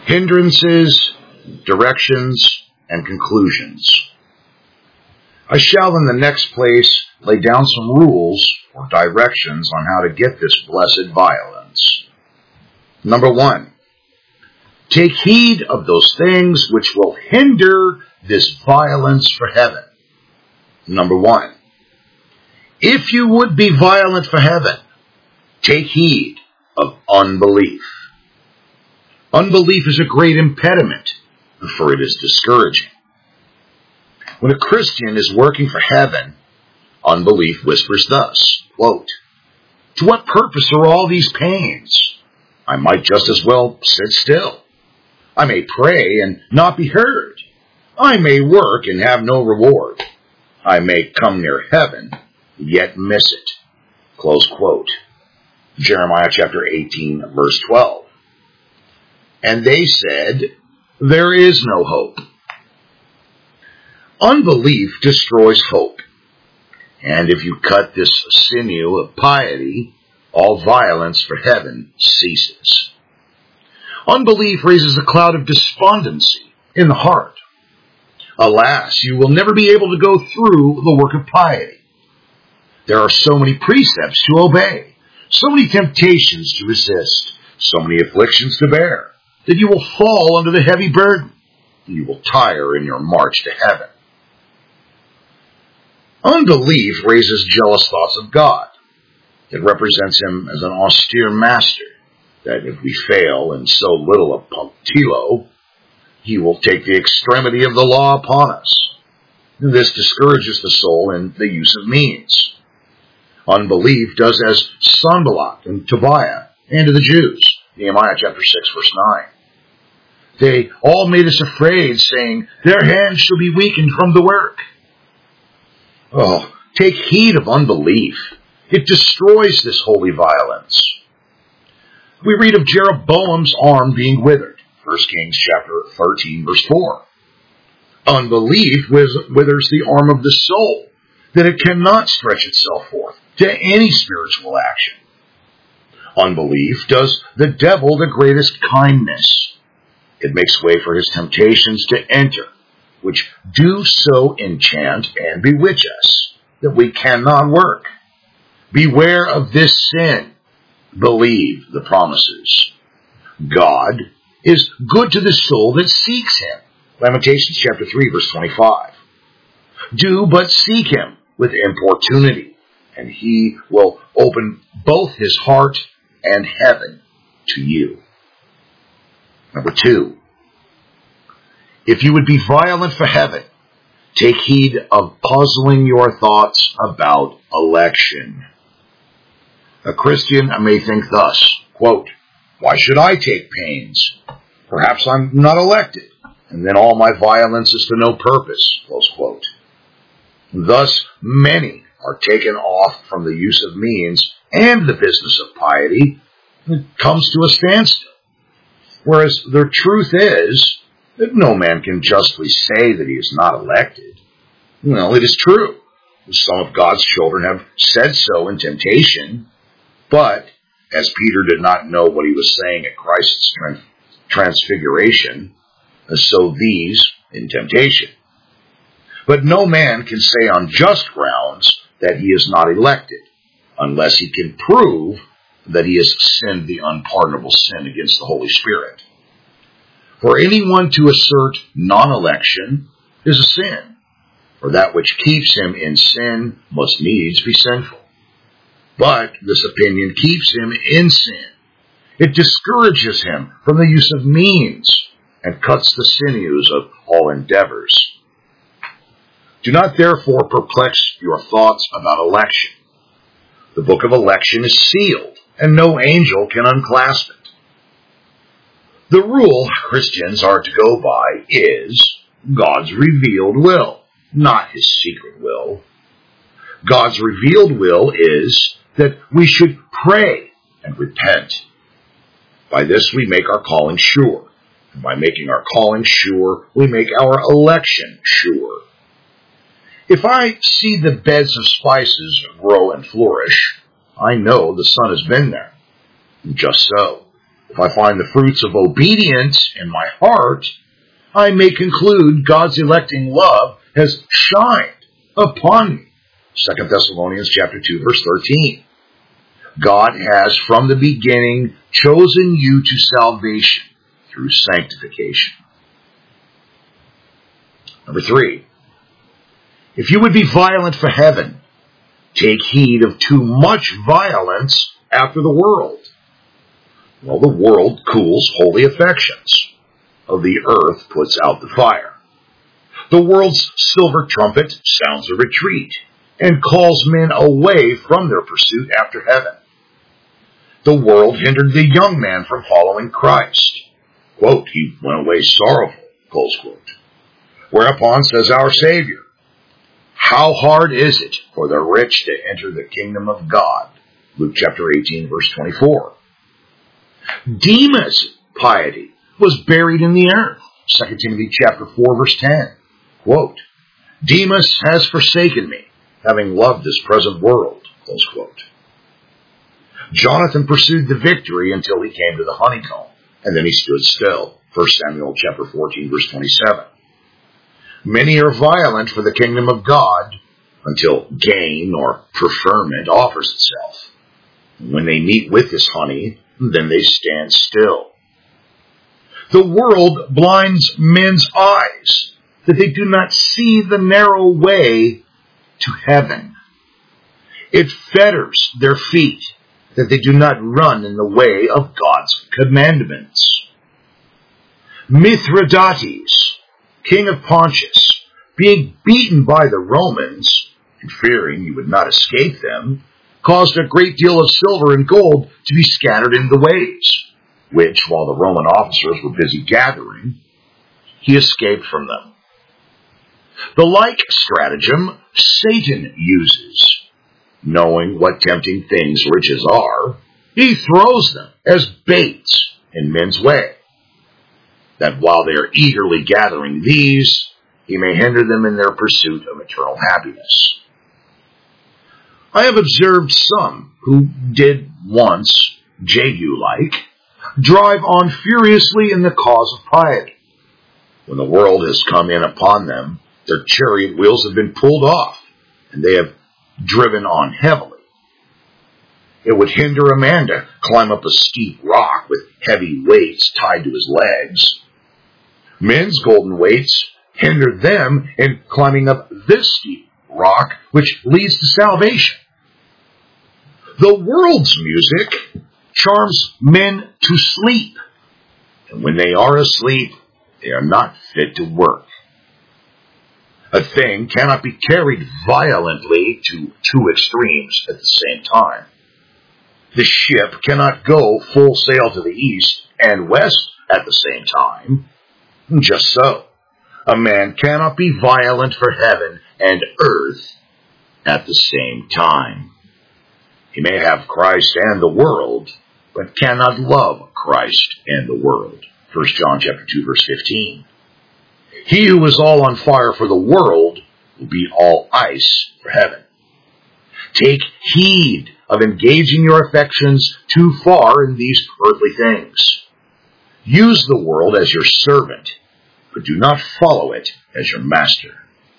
Hindrances, directions, and conclusions. I shall in the next place lay down some rules or directions on how to get this blessed violence. Number 1, take heed of those things which will hinder this violence for heaven. Number 1, if you would be violent for heaven, take heed of unbelief. Unbelief is a great impediment, for it is discouraging. When a Christian is working for heaven, unbelief whispers thus, quote, "To what purpose are all these pains? I might just as well sit still. I may pray and not be heard. I may work and have no reward. I may come near heaven, yet miss it." Close quote. Jeremiah chapter 18, verse 12. And they said, "There is no hope." Unbelief destroys hope. And if you cut this sinew of piety, all violence for heaven ceases. Unbelief raises a cloud of despondency in the heart. Alas, you will never be able to go through the work of piety. There are so many precepts to obey, so many temptations to resist, so many afflictions to bear, that you will fall under the heavy burden. You will tire in your march to heaven. Unbelief raises jealous thoughts of God. It represents him as an austere master, that if we fail in so little a punctilio, he will take the extremity of the law upon us. This discourages the soul in the use of means. Unbelief does as Sanballat and Tobiah and to the Jews, Nehemiah chapter 6, verse 9. They all made us afraid, saying, "Their hands shall be weakened from the work." Oh, take heed of unbelief. It destroys this holy violence. We read of Jeroboam's arm being withered, 1 Kings chapter 13, verse 4. Unbelief withers the arm of the soul, that it cannot stretch itself forth to any spiritual action. Unbelief does the devil the greatest kindness. It makes way for his temptations to enter, which do so enchant and bewitch us, that we cannot work. Beware of this sin. Believe the promises. God is good to the soul that seeks him. Lamentations chapter 3, verse 25. Do but seek him with importunity, and he will open both his heart and heaven to you. Number 2, if you would be violent for heaven, take heed of puzzling your thoughts about election. A Christian may think thus, quote, "Why should I take pains? Perhaps I'm not elected, and then all my violence is to no purpose," close quote. Thus, many are taken off from the use of means and the business of piety. It comes to a standstill. Whereas the truth is that no man can justly say that he is not elected. Well, it is true. Some of God's children have said so in temptation, but as Peter did not know what he was saying at Christ's transfiguration, so these in temptation. But no man can say on just grounds that he is not elected, unless he can prove that he has sinned the unpardonable sin against the Holy Spirit. For anyone to assert non-election is a sin, for that which keeps him in sin must needs be sinful. But this opinion keeps him in sin. It discourages him from the use of means and cuts the sinews of all endeavors. Do not therefore perplex your thoughts about election. The book of election is sealed, and no angel can unclasp it. The rule Christians are to go by is God's revealed will, not his secret will. God's revealed will is that we should pray and repent. By this we make our calling sure. And by making our calling sure, we make our election sure. If I see the beds of spices grow and flourish, I know the Son has been there. Just so, If I find the fruits of obedience in my heart, I may conclude God's electing love has shined upon me. 2 Thessalonians chapter 2, verse 13. God has from the beginning chosen you to salvation through sanctification. Number 3. If you would be violent for heaven, take heed of too much violence after the world. Well, the world cools holy affections. Of the earth puts out the fire. The world's silver trumpet sounds a retreat and calls men away from their pursuit after heaven. The world hindered the young man from following Christ. Quote, he went away sorrowful, close quote. Whereupon says our Savior, how hard is it for the rich to enter the kingdom of God? Luke chapter 18, verse 24. Demas' piety was buried in the earth. 2 Timothy chapter 4, verse 10. Quote, Demas has forsaken me, having loved this present world. Close quote. Jonathan pursued the victory until he came to the honeycomb, and then he stood still. 1 Samuel chapter 14, verse 27. Many are violent for the kingdom of God until gain or preferment offers itself. When they meet with this honey, then they stand still. The world blinds men's eyes that they do not see the narrow way to heaven. It fetters their feet that they do not run in the way of God's commandments. Mithridates, king of Pontus, being beaten by the Romans, and fearing he would not escape them, caused a great deal of silver and gold to be scattered in the ways, which, while the Roman officers were busy gathering, he escaped from them. The like stratagem Satan uses. Knowing what tempting things riches are, he throws them as baits in men's way, that while they are eagerly gathering these, he may hinder them in their pursuit of eternal happiness. I have observed some who did once, Jehu-like, drive on furiously in the cause of piety. When the world has come in upon them, their chariot wheels have been pulled off, and they have driven on heavily. It would hinder a man to climb up a steep rock with heavy weights tied to his legs. Men's golden weights hinder them in climbing up this steep rock, which leads to salvation. The world's music charms men to sleep, and when they are asleep, they are not fit to work. A thing cannot be carried violently to two extremes at the same time. The ship cannot go full sail to the east and west at the same time. Just so, a man cannot be violent for heaven and earth at the same time. He may have Christ and the world, but cannot love Christ and the world. 1 John chapter 2, verse 15. He who is all on fire for the world will be all ice for heaven. Take heed of engaging your affections too far in these earthly things. Use the world as your servant, but do not follow it as your master.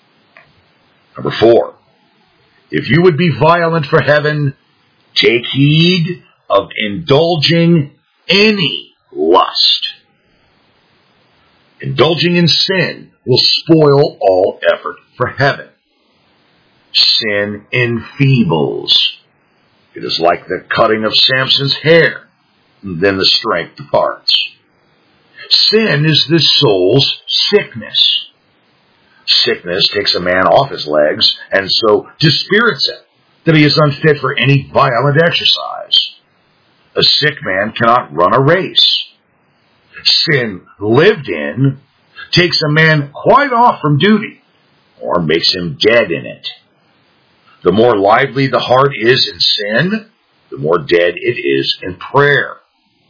Number 4. If you would be violent for heaven, take heed of indulging any lust. Indulging in sin will spoil all effort for heaven. Sin enfeebles. It is like the cutting of Samson's hair, and then the strength departs. Sin is the soul's sickness. Sickness takes a man off his legs, and so dispirits him, that he is unfit for any violent exercise. A sick man cannot run a race. Sin lived in takes a man quite off from duty, or makes him dead in it. The more lively the heart is in sin, the more dead it is in prayer.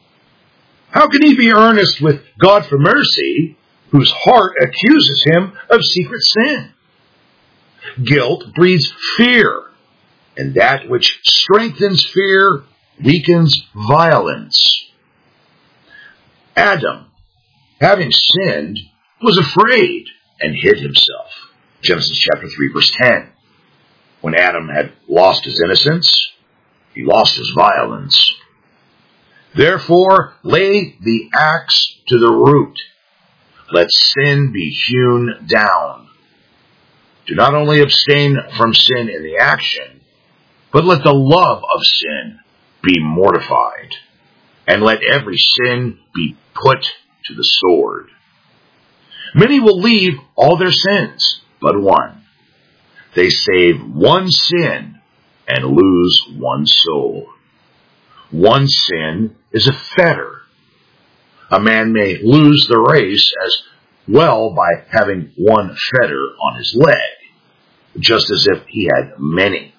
How can he be earnest with God for mercy, whose heart accuses him of secret sin? Guilt breeds fear, and that which strengthens fear weakens violence. Adam, having sinned, was afraid and hid himself. Genesis chapter 3, verse 10. When Adam had lost his innocence, he lost his violence. Therefore, lay the axe to the root. Let sin be hewn down. Do not only abstain from sin in the action, but let the love of sin be mortified, and let every sin be put to the sword. Many will leave all their sins, but one. They save one sin and lose one soul. One sin is a fetter. A man may lose the race as well by having one fetter on his leg, just as if he had many.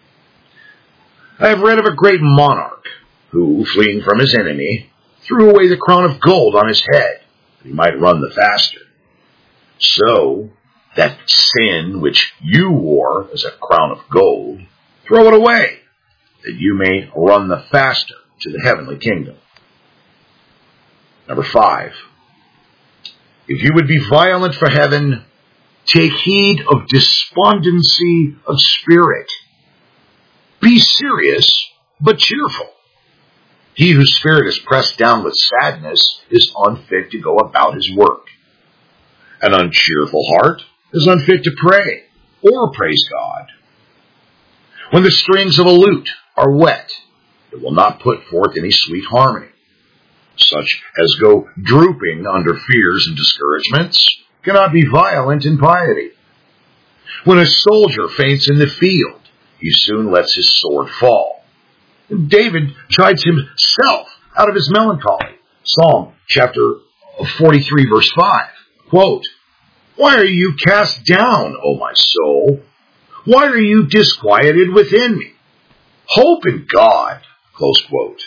I have read of a great monarch who, fleeing from his enemy, threw away the crown of gold on his head that he might run the faster. So, that sin which you wore as a crown of gold, throw it away, that you may run the faster to the heavenly kingdom. Number 5. If you would be violent for heaven, take heed of despondency of spirit. Be serious, but cheerful. He whose spirit is pressed down with sadness is unfit to go about his work. An uncheerful heart is unfit to pray or praise God. When the strings of a lute are wet, it will not put forth any sweet harmony. Such as go drooping under fears and discouragements cannot be violent in piety. When a soldier faints in the field, he soon lets his sword fall. David chides himself out of his melancholy. Psalm chapter 43, verse 5. Quote, "Why are you cast down, O my soul? Why are you disquieted within me? Hope in God." Close quote.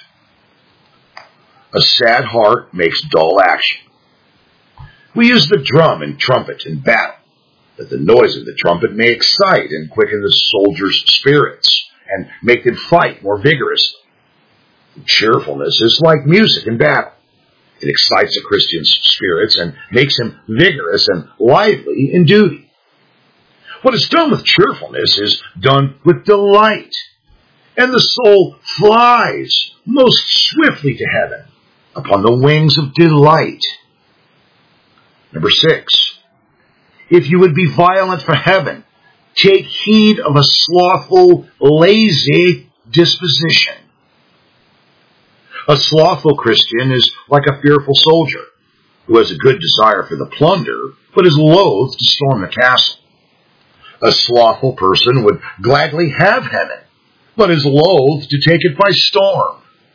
A sad heart makes dull action. We use the drum and trumpet in battle, that the noise of the trumpet may excite and quicken the soldiers' spirits, and make them fight more vigorously. Cheerfulness is like music in battle. It excites a Christian's spirits and makes him vigorous and lively in duty. What is done with cheerfulness is done with delight, and the soul flies most swiftly to heaven upon the wings of delight. Number 6. If you would be violent for heaven, take heed of a slothful, lazy disposition. A slothful Christian is like a fearful soldier who has a good desire for the plunder, but is loath to storm the castle. A slothful person would gladly have heaven, but is loath to take it by storm.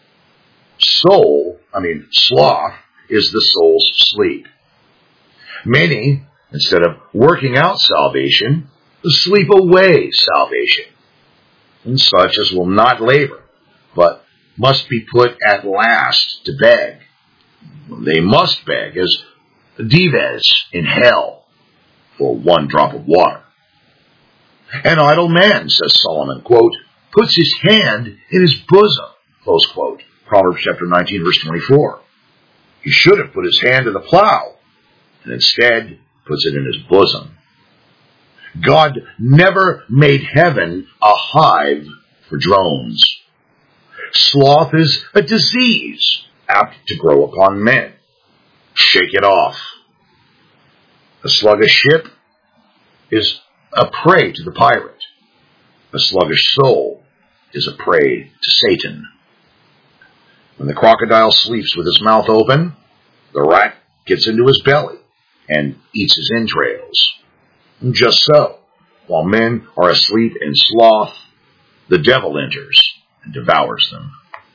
Sloth is the soul's sleep. Many, instead of working out salvation, sleep away salvation, and such as will not labor, but must be put at last to beg. They must beg as Dives in hell for one drop of water. An idle man, says Solomon, quote, puts his hand in his bosom, close quote. Proverbs chapter 19, verse 24. He should have put his hand to the plow, and instead puts it in his bosom. God never made heaven a hive for drones. Sloth is a disease apt to grow upon men. Shake it off. A sluggish ship is a prey to the pirate. A sluggish soul is a prey to Satan. When the crocodile sleeps with his mouth open, the rat gets into his belly and eats his entrails. And just so, while men are asleep in sloth, the devil enters and devours them.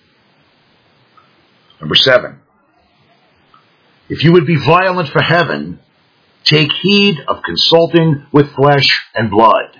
Number 7. If you would be violent for heaven, take heed of consulting with flesh and blood.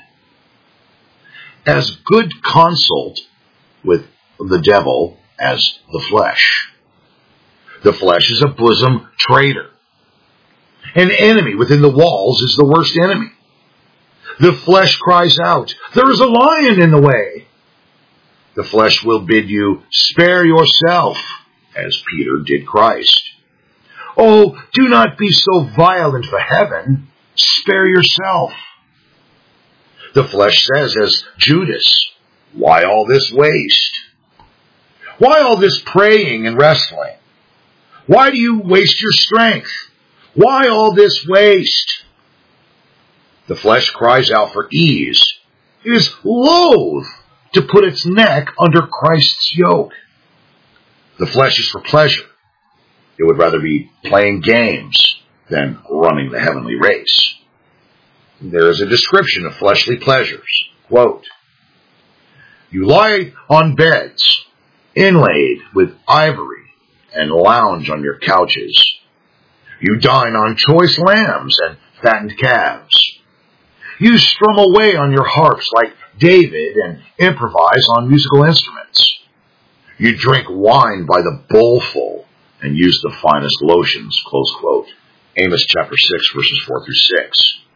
As good consult with the devil as the flesh. The flesh is a bosom traitor. An enemy within the walls is the worst enemy. The flesh cries out, "There is a lion in the way." The flesh will bid you spare yourself, as Peter did Christ. Oh, do not be so violent for heaven. Spare yourself. The flesh says, as Judas, why all this waste? Why all this praying and wrestling? Why do you waste your strength? Why all this waste? The flesh cries out for ease. It is loath to put its neck under Christ's yoke. The flesh is for pleasure. It would rather be playing games than running the heavenly race. There is a description of fleshly pleasures. Quote, you lie on beds inlaid with ivory and lounge on your couches. You dine on choice lambs and fattened calves. You strum away on your harps like David and improvise on musical instruments. You drink wine by the bowlful and use the finest lotions, close quote. Amos chapter 6, verses 4 through 6.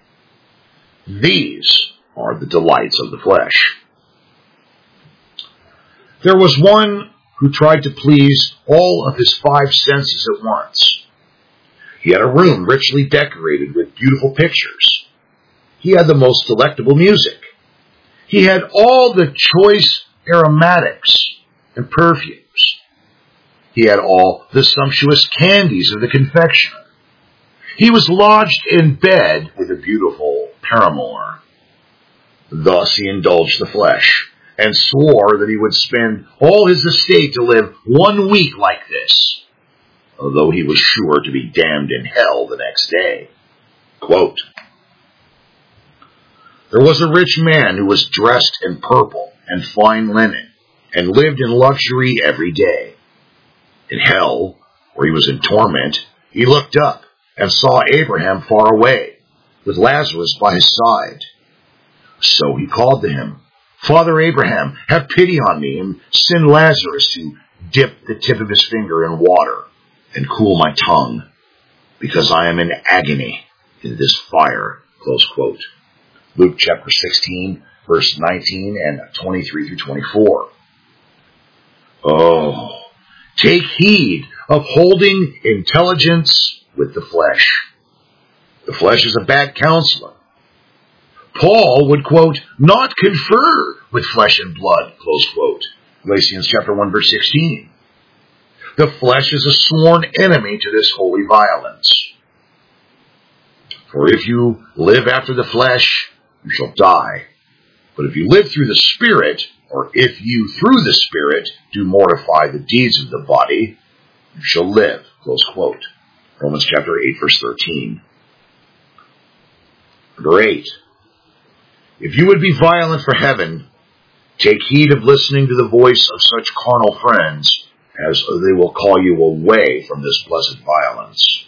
These are the delights of the flesh. There was one who tried to please all of his five senses at once. He had a room richly decorated with beautiful pictures. He had the most delectable music. He had all the choice aromatics and perfumes. He had all the sumptuous candies of the confectioner. He was lodged in bed with a beautiful paramour. Thus he indulged the flesh, and swore that he would spend all his estate to live 1 week like this, although he was sure to be damned in hell the next day. Quote, there was a rich man who was dressed in purple and fine linen, and lived in luxury every day. In hell, where he was in torment, he looked up and saw Abraham far away, with Lazarus by his side. So he called to him, Father Abraham, have pity on me, and send Lazarus to dip the tip of his finger in water and cool my tongue, because I am in agony in this fire. Close quote. Luke chapter 16, verse 19 and 23 through 24. Oh, take heed of holding intelligence with the flesh. The flesh is a bad counselor. Paul would, quote, not confer with flesh and blood, close quote. Galatians chapter 1, verse 16. The flesh is a sworn enemy to this holy violence. For if you live after the flesh, you shall die. But if you live through the Spirit, or if you through the Spirit do mortify the deeds of the body, you shall live, close quote. Romans chapter 8, verse 13. Number 8. If you would be violent for heaven, take heed of listening to the voice of such carnal friends, as they will call you away from this blessed violence.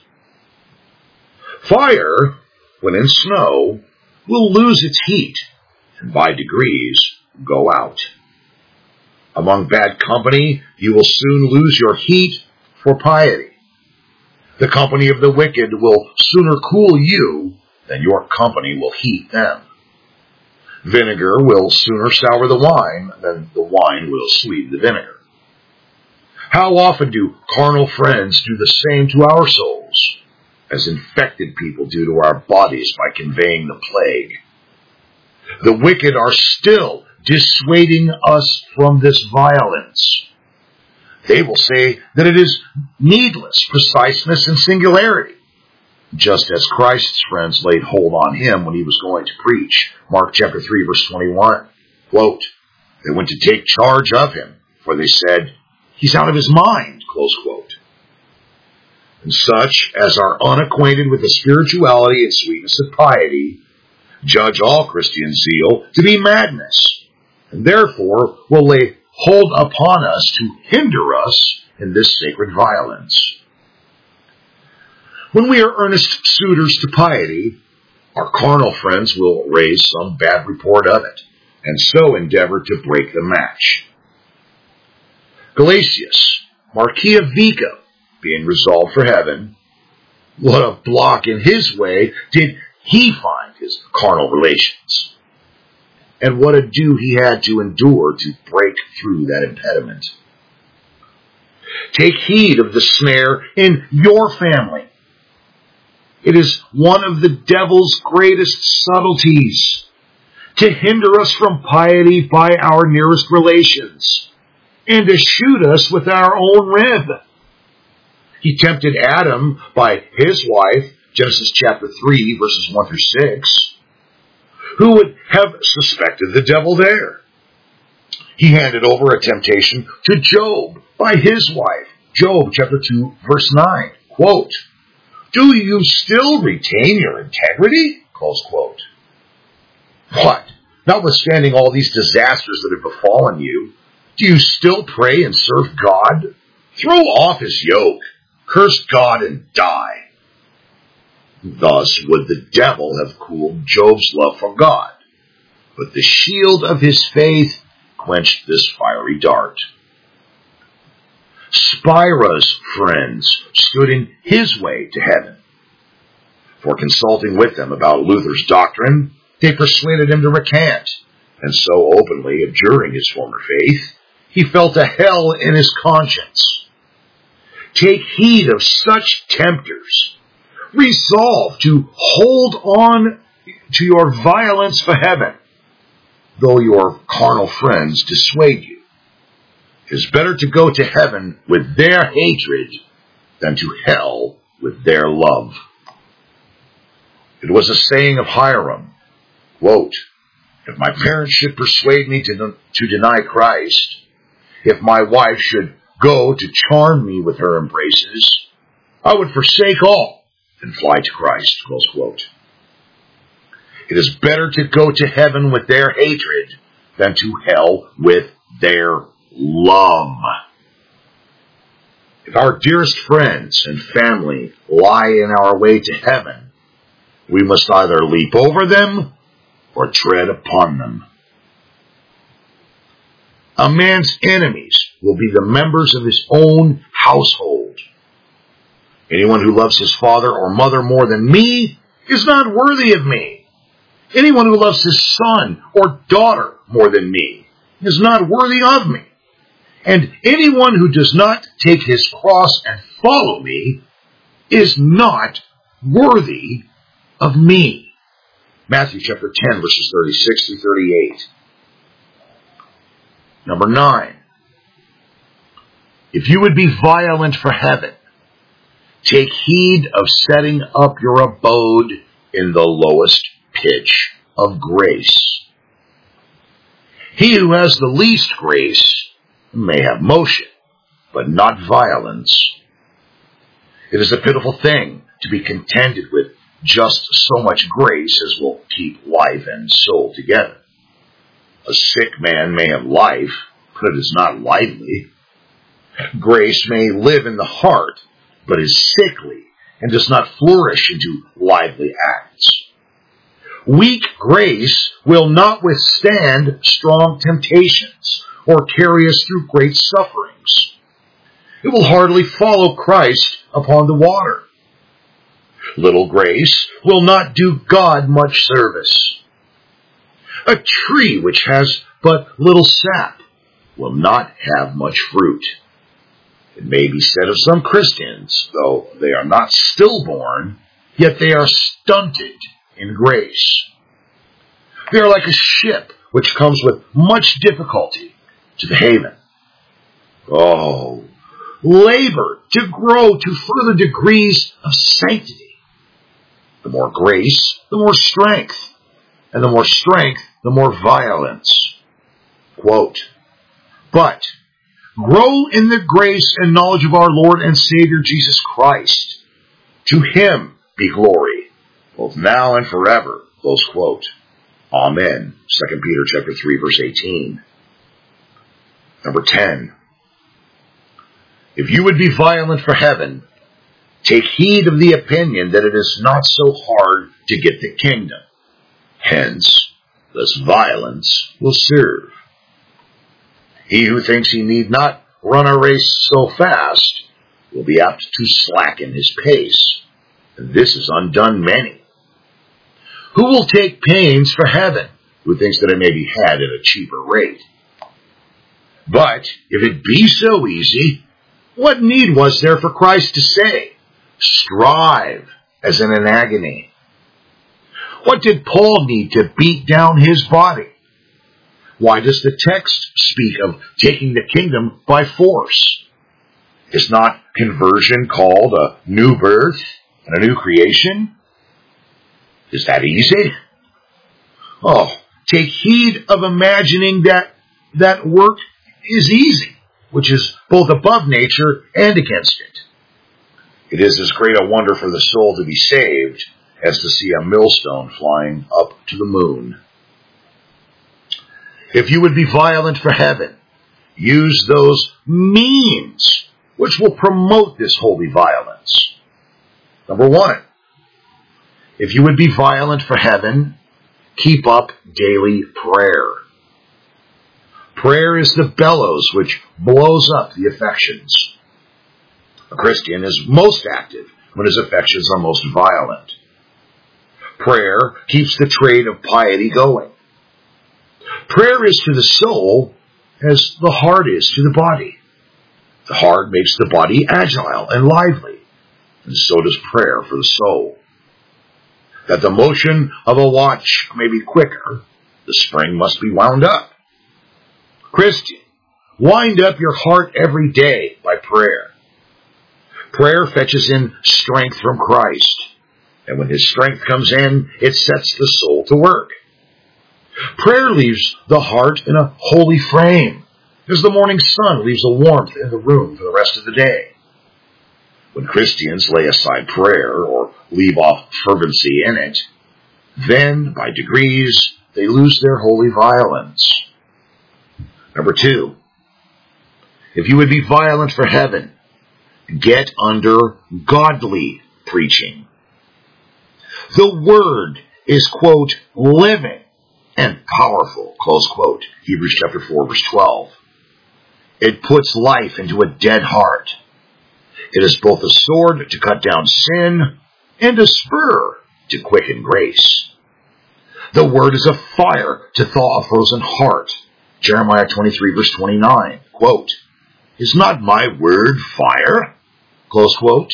Fire, when in snow, will lose its heat, and by degrees go out. Among bad company, you will soon lose your heat for piety. The company of the wicked will sooner cool you than your company will heat them. Vinegar will sooner sour the wine than the wine will sweeten the vinegar. How often do carnal friends do the same to our souls, as infected people do to our bodies by conveying the plague? The wicked are still dissuading us from this violence. They will say that it is needless preciseness and singularity, just as Christ's friends laid hold on him when he was going to preach. Mark chapter 3, verse 21. Quote, they went to take charge of him, for they said, he's out of his mind, close quote. And such as are unacquainted with the spirituality and sweetness of piety judge all Christian zeal to be madness, and therefore will lay hold upon us to hinder us in this sacred violence. When we are earnest suitors to piety, our carnal friends will raise some bad report of it, and so endeavor to break the match. Galasius, Marquis of Vico, being resolved for heaven, what a block in his way did he find his carnal relations, and what ado he had to endure to break through that impediment. Take heed of the snare in your family. It is one of the devil's greatest subtleties to hinder us from piety by our nearest relations and to shoot us with our own rib. He tempted Adam by his wife, Genesis chapter 3, verses 1 through 6. Who would have suspected the devil there? He handed over a temptation to Job by his wife, Job chapter 2, verse 9. Quote, "Do you still retain your integrity?" Close quote. What? Notwithstanding all these disasters that have befallen you, do you still pray and serve God? Throw off his yoke, curse God, and die. Thus would the devil have cooled Job's love for God, but the shield of his faith quenched this fiery dart. Spira's friends stood in his way to heaven. For consulting with them about Luther's doctrine, they persuaded him to recant, and so openly abjuring his former faith, he felt a hell in his conscience. Take heed of such tempters. Resolve to hold on to your violence for heaven, though your carnal friends dissuade you. It is better to go to heaven with their hatred than to hell with their love. It was a saying of Hiram, quote, "If my parents should persuade me to deny Christ, if my wife should go to charm me with her embraces, I would forsake all and fly to Christ," close quote. It is better to go to heaven with their hatred than to hell with their love. If our dearest friends and family lie in our way to heaven, we must either leap over them or tread upon them. A man's enemies will be the members of his own household. Anyone who loves his father or mother more than me is not worthy of me. Anyone who loves his son or daughter more than me is not worthy of me. And anyone who does not take his cross and follow me is not worthy of me. Matthew chapter 10, verses 36 through 38. Number 9. If you would be violent for heaven, take heed of setting up your abode in the lowest pitch of grace. He who has the least grace may have motion, but not violence. It is a pitiful thing to be contented with just so much grace as will keep life and soul together. A sick man may have life, but it is not lively. Grace may live in the heart, but is sickly and does not flourish into lively acts. Weak grace will not withstand strong temptations or carry us through great sufferings. It will hardly follow Christ upon the water. Little grace will not do God much service. A tree which has but little sap will not have much fruit. It may be said of some Christians, though they are not stillborn, yet they are stunted in grace. They are like a ship which comes with much difficulty to the haven. Oh, labor to grow to further degrees of sanctity. The more grace, the more strength, and the more strength, the more violence. Quote, "But grow in the grace and knowledge of our Lord and Savior Jesus Christ. To him be glory, both now and forever." Close quote. Amen. 2 Peter chapter 3, verse 18. Number 10. If you would be violent for heaven, take heed of the opinion that it is not so hard to get the kingdom. Hence, less violence will serve. He who thinks he need not run a race so fast will be apt to slacken his pace, and this has undone many. Who will take pains for heaven, who thinks that it may be had at a cheaper rate? But if it be so easy, What need was there for Christ to say, strive as in an agony? What did Paul need to beat down his body? Why does the text speak of taking the kingdom by force? Is not conversion called a new birth and a new creation? Is that easy? Oh, take heed of imagining that work is easy, which is both above nature and against it. It is as great a wonder for the soul to be saved as to see a millstone flying up to the moon. If you would be violent for heaven, use those means which will promote this holy violence. Number 1, if you would be violent for heaven, keep up daily prayer. Prayer is the bellows which blows up the affections. A Christian is most active when his affections are most violent. Prayer keeps the trade of piety going. Prayer is to the soul as the heart is to the body. The heart makes the body agile and lively, and so does prayer for the soul. That the motion of a watch may be quicker, the spring must be wound up. Christian, wind up your heart every day by prayer. Prayer fetches in strength from Christ, and when his strength comes in, it sets the soul to work. Prayer leaves the heart in a holy frame, as the morning sun leaves a warmth in the room for the rest of the day. When Christians lay aside prayer or leave off fervency in it, then, by degrees, they lose their holy violence. Number 2, if you would be violent for heaven, get under godly preaching. The word is, quote, living and powerful, close quote, Hebrews chapter 4, verse 12. It puts life into a dead heart. It is both a sword to cut down sin and a spur to quicken grace. The word is a fire to thaw a frozen heart. Jeremiah 23, verse 29, quote, is not my word fire? Close quote.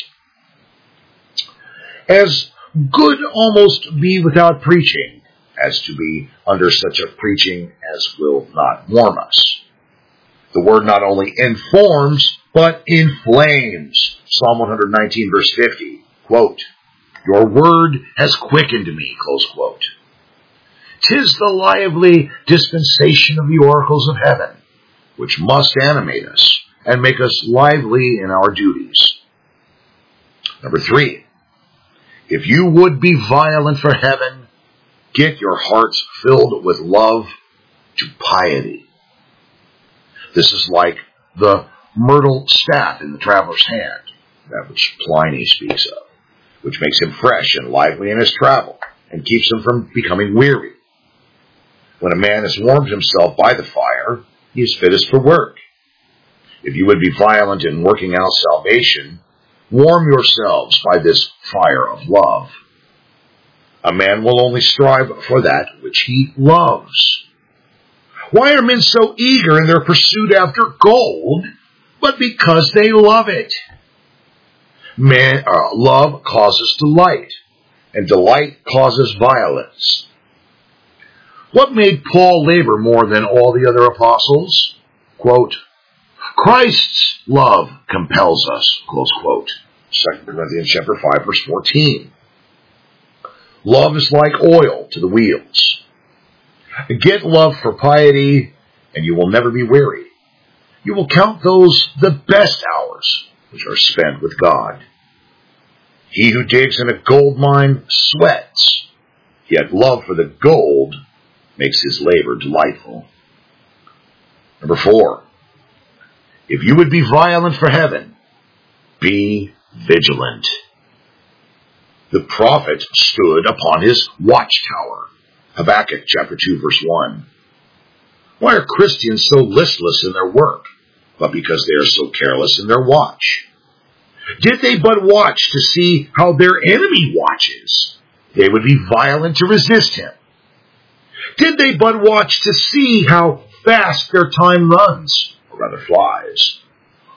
As good almost be without preaching, as to be under such a preaching as will not warm us. The word not only informs, but inflames. Psalm 119, verse 50, quote, your word has quickened me, close quote. 'Tis the lively dispensation of the oracles of heaven, which must animate us and make us lively in our duties. Number 3, if you would be violent for heaven, get your hearts filled with love to piety. This is like the myrtle staff in the traveler's hand, that which Pliny speaks of, which makes him fresh and lively in his travel and keeps him from becoming weary. When a man has warmed himself by the fire, he is fittest for work. If you would be violent in working out salvation, warm yourselves by this fire of love. A man will only strive for that which he loves. Why are men so eager in their pursuit after gold? But because they love it. Love causes delight, and delight causes violence. What made Paul labor more than all the other apostles? Quote, Christ's love compels us, close quote. 2 Corinthians chapter 5, verse 14. Love is like oil to the wheels. Get love for piety, and you will never be weary. You will count those the best hours which are spent with God. He who digs in a gold mine sweats, yet love for the gold makes his labor delightful. Number 4, if you would be violent for heaven, be vigilant. The prophet stood upon his watchtower. Habakkuk chapter 2, verse 1. Why are Christians so listless in their work? But because they are so careless in their watch. Did they but watch to see how their enemy watches, they would be violent to resist him. Did they but watch to see how fast their time runs, or rather flies,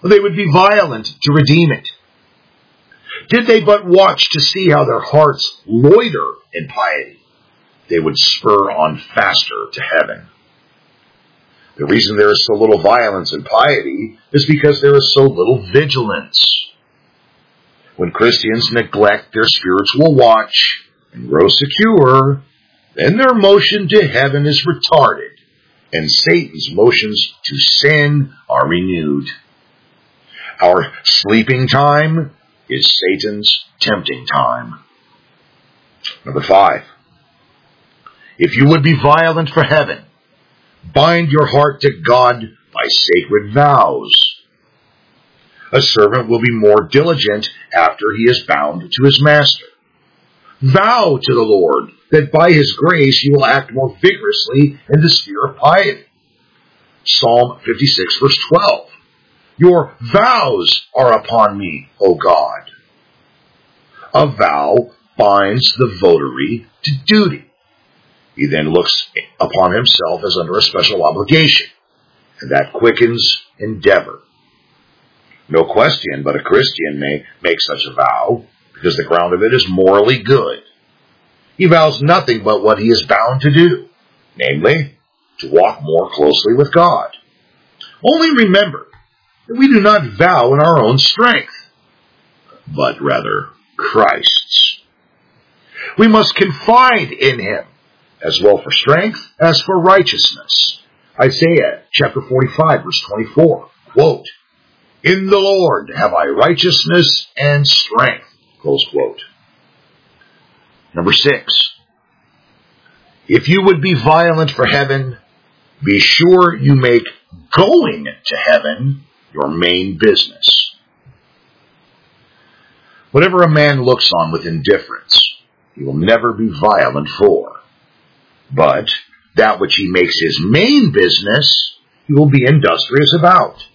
they would be violent to redeem it. Did they but watch to see how their hearts loiter in piety, they would spur on faster to heaven. The reason there is so little violence in piety is because there is so little vigilance. When Christians neglect their spiritual watch and grow secure, then their motion to heaven is retarded, and Satan's motions to sin are renewed. Our sleeping time is Satan's tempting time. Number 5. If you would be violent for heaven, bind your heart to God by sacred vows. A servant will be more diligent after he is bound to his master. Vow to the Lord that by his grace you will act more vigorously in the sphere of piety. Psalm 56, verse 12. Your vows are upon me, O God. A vow binds the votary to duty. He then looks upon himself as under a special obligation, and that quickens endeavor. No question but a Christian may make such a vow, because the ground of it is morally good. He vows nothing but what he is bound to do, namely, to walk more closely with God. Only remember that we do not vow in our own strength, but rather Christ's. We must confide in him, as well for strength as for righteousness. Isaiah chapter 45, verse 24, quote, "In the Lord have I righteousness and strength," close quote. Number 6, if you would be violent for heaven, be sure you make going to heaven your main business. Whatever a man looks on with indifference, he will never be violent for. But that which he makes his main business, he will be industrious about.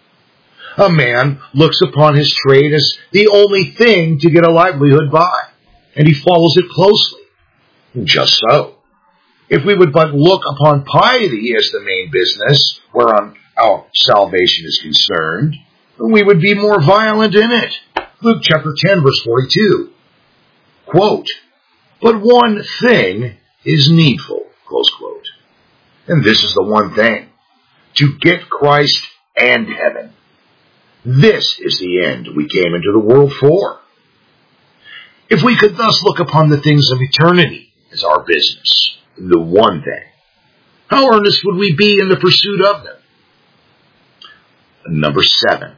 A man looks upon his trade as the only thing to get a livelihood by, and he follows it closely. Just so. If we would but look upon piety as the main business whereon our salvation is concerned, we would be more violent in it. Luke chapter 10, verse 42. Quote, "But one thing is needful," close quote. And this is the one thing, to get Christ and heaven. This is the end we came into the world for. If we could thus look upon the things of eternity as our business, the one thing, how earnest would we be in the pursuit of them? Number 7.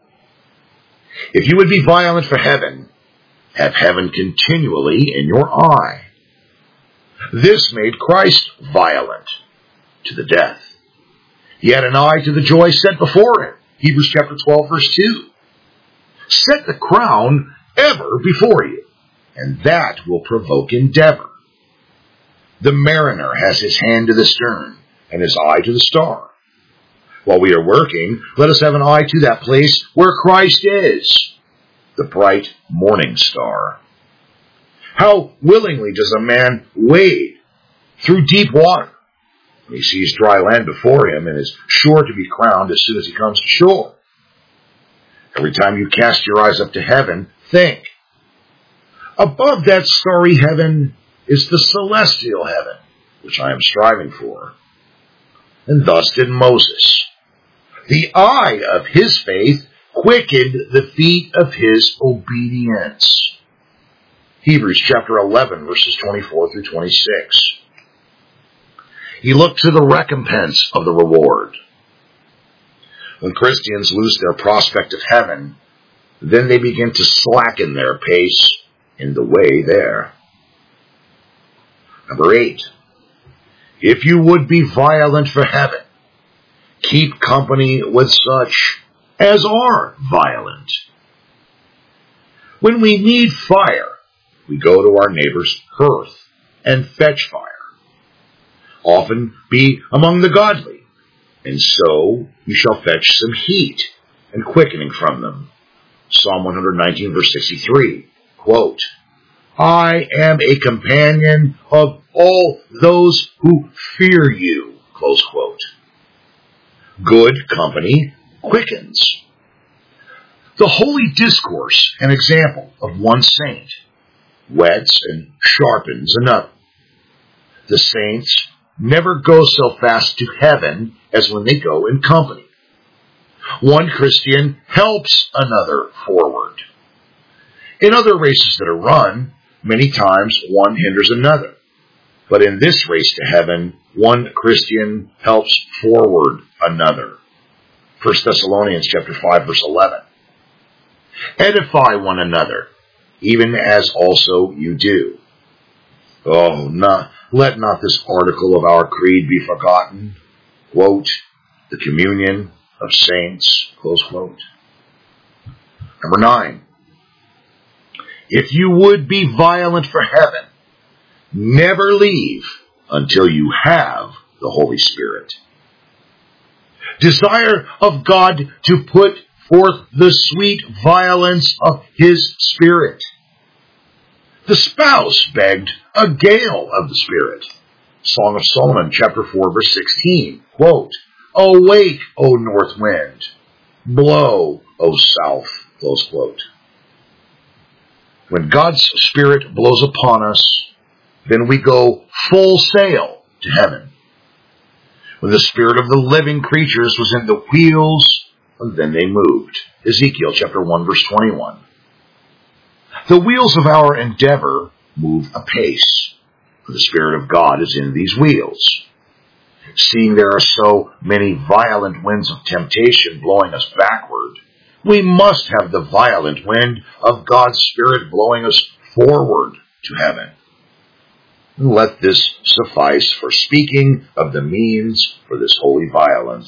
If you would be violent for heaven, have heaven continually in your eye. This made Christ violent to the death. He had an eye to the joy set before him. Hebrews chapter 12, verse 2. Set the crown ever before you, and that will provoke endeavor. The mariner has his hand to the stern and his eye to the star. While we are working, let us have an eye to that place where Christ is, the bright morning star. How willingly does a man wade through deep water when he sees dry land before him and is sure to be crowned as soon as he comes to shore. Every time you cast your eyes up to heaven, think, above that starry heaven is the celestial heaven, which I am striving for. And thus did Moses. The eye of his faith quickened the feet of his obedience. Hebrews chapter 11, verses 24 through 26. He looked to the recompense of the reward. When Christians lose their prospect of heaven, then they begin to slacken their pace in the way there. Number 8. If you would be violent for heaven, keep company with such as are violent. When we need fire, we go to our neighbor's hearth and fetch fire. Often be among the godly, and so you shall fetch some heat and quickening from them. Psalm 119, verse 63, quote, I am a companion of all those who fear you, close quote. Good company quickens. The Holy Discourse, an example of one saint, whets and sharpens another. The saints never go so fast to heaven as when they go in company. One Christian helps another forward. In other races that are run, many times one hinders another. But in this race to heaven, one Christian helps forward another. 1 Thessalonians chapter 5, verse 11. Edify one another, even as also you do. Let not this article of our creed be forgotten. Quote, the communion of saints, close quote. Number 9. If you would be violent for heaven, never leave until you have the Holy Spirit. Desire of God to put forth the sweet violence of His Spirit. The spouse begged a gale of the Spirit. Song of Solomon, chapter 4, verse 16. Quote, awake, O north wind. Blow, O south. Close quote. When God's Spirit blows upon us, then we go full sail to heaven. When the spirit of the living creatures was in the wheels, then they moved. Ezekiel chapter 1, verse 21. The wheels of our endeavor move apace, for the Spirit of God is in these wheels. Seeing there are so many violent winds of temptation blowing us backward, we must have the violent wind of God's Spirit blowing us forward to heaven. Let this suffice for speaking of the means for this holy violence.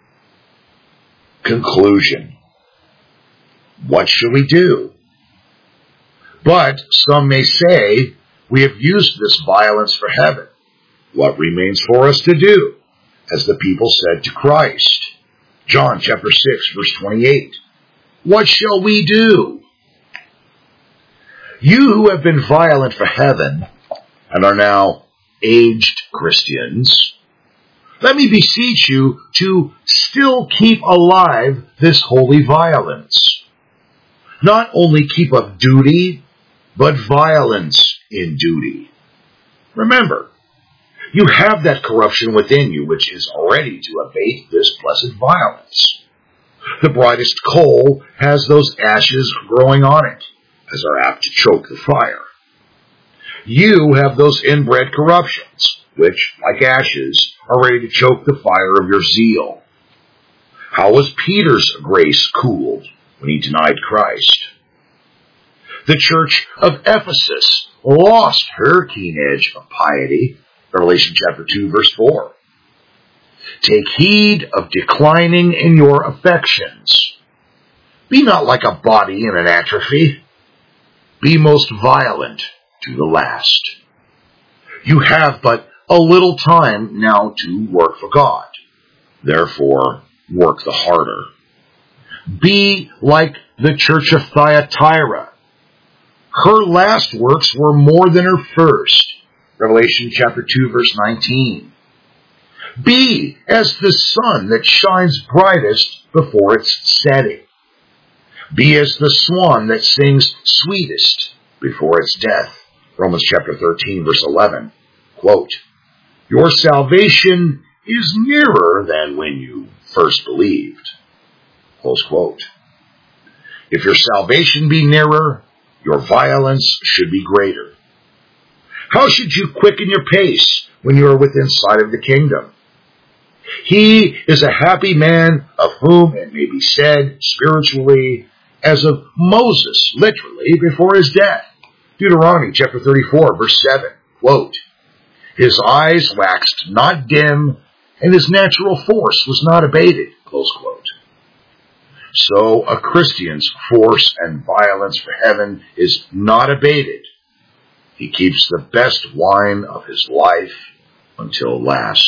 Conclusion. What should we do? But some may say, we have used this violence for heaven. What remains for us to do? As the people said to Christ. John chapter 6, verse 28. What shall we do? You who have been violent for heaven and are now aged Christians, let me beseech you to still keep alive this holy violence. Not only keep up duty, but violence in duty. Remember, you have that corruption within you which is ready to abate this blessed violence. The brightest coal has those ashes growing on it, as are apt to choke the fire. You have those inbred corruptions, which, like ashes, are ready to choke the fire of your zeal. How was Peter's grace cooled when he denied Christ? The church of Ephesus lost her keen edge of piety. Revelation chapter 2, verse 4. Take heed of declining in your affections. Be not like a body in an atrophy. Be most violent to the last. You have but a little time now to work for God. Therefore, work the harder. Be like the church of Thyatira. Her last works were more than her first. Revelation chapter 2, verse 19. Be as the sun that shines brightest before its setting. Be as the swan that sings sweetest before its death. Romans chapter 13, verse 11. Quote, your salvation is nearer than when you first believed. Close quote. If your salvation be nearer, your violence should be greater. How should you quicken your pace when you are within sight of the kingdom? He is a happy man of whom it may be said spiritually as of Moses, literally, before his death. Deuteronomy chapter 34, verse 7. Quote, his eyes waxed not dim, and his natural force was not abated. Close quote. So a Christian's force and violence for heaven is not abated. He keeps the best wine of his life until last.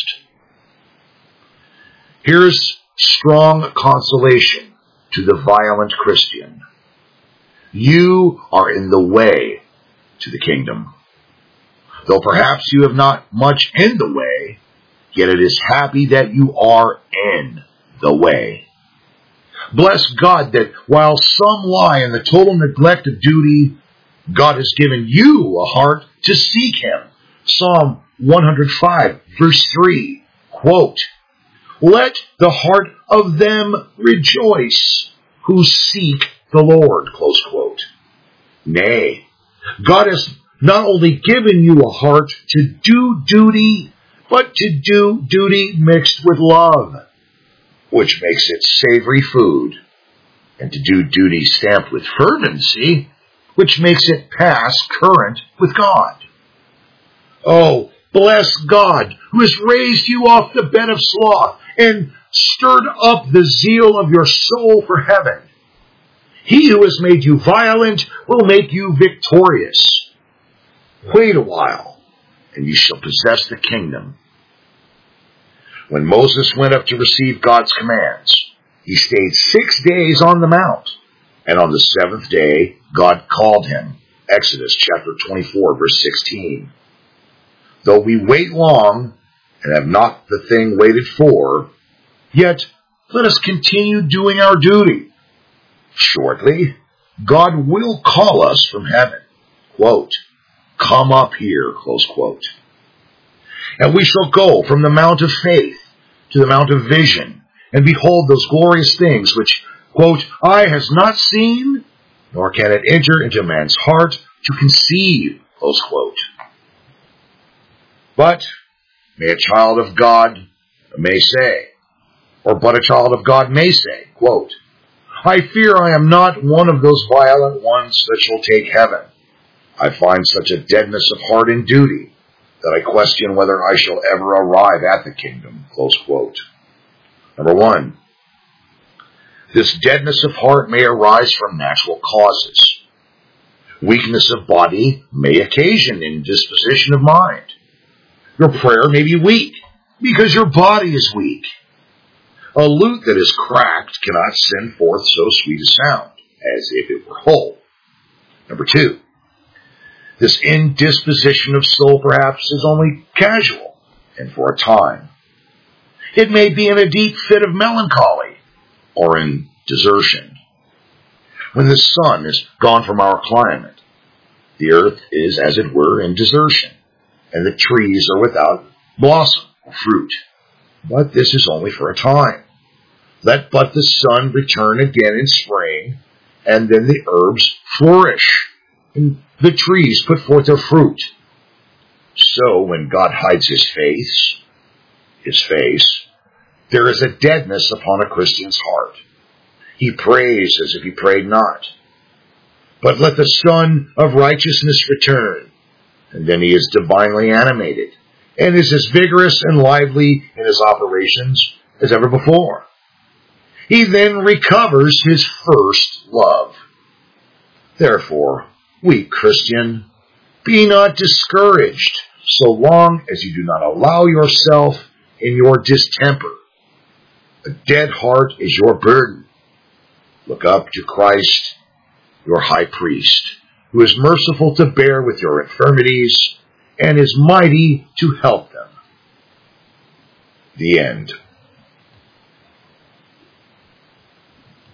Here's strong consolation to the violent Christian. You are in the way to the kingdom. Though perhaps you have not much in the way, yet it is happy that you are in the way. Bless God that while some lie in the total neglect of duty, God has given you a heart to seek Him. Psalm 105, verse 3, quote, "Let the heart of them rejoice who seek the Lord," close quote. Nay, God has not only given you a heart to do duty, but to do duty mixed with love, which makes it savory food, and to do duty stamped with fervency, which makes it pass current with God. Oh, bless God, who has raised you off the bed of sloth and stirred up the zeal of your soul for heaven. He who has made you violent will make you victorious. Wait a while, and you shall possess the kingdom. When Moses went up to receive God's commands, he stayed 6 days on the mount, and on the seventh day God called him. Exodus chapter 24, verse 16. Though we wait long and have not the thing waited for, yet let us continue doing our duty. Shortly, God will call us from heaven, quote, "Come up here," close quote. And we shall go from the mount of faith to the mount of vision, and behold those glorious things which, quote, "eye has not seen, nor can it enter into man's heart to conceive," close quote. But may a child of God may say, or but a child of God may say, quote, "I fear I am not one of those violent ones that shall take heaven. I find such a deadness of heart in duty that I question whether I shall ever arrive at the kingdom," close quote. Number one, this deadness of heart may arise from natural causes. Weakness of body may occasion indisposition of mind. Your prayer may be weak because your body is weak. A lute that is cracked cannot send forth so sweet a sound as if it were whole. Number two, this indisposition of soul perhaps is only casual and for a time. It may be in a deep fit of melancholy or in desertion. When the sun is gone from our climate, the earth is, as it were, in desertion, and the trees are without blossom or fruit. But this is only for a time. Let but the sun return again in spring, and then the herbs flourish, and the trees put forth their fruit. So when God hides his face, there is a deadness upon a Christian's heart. He prays as if he prayed not. But let the sun of righteousness return, and then he is divinely animated, and is as vigorous and lively in his operations as ever before. He then recovers his first love. Therefore, weak Christian, be not discouraged so long as you do not allow yourself in your distemper. A dead heart is your burden. Look up to Christ, your high priest, who is merciful to bear with your infirmities and is mighty to help them. The end.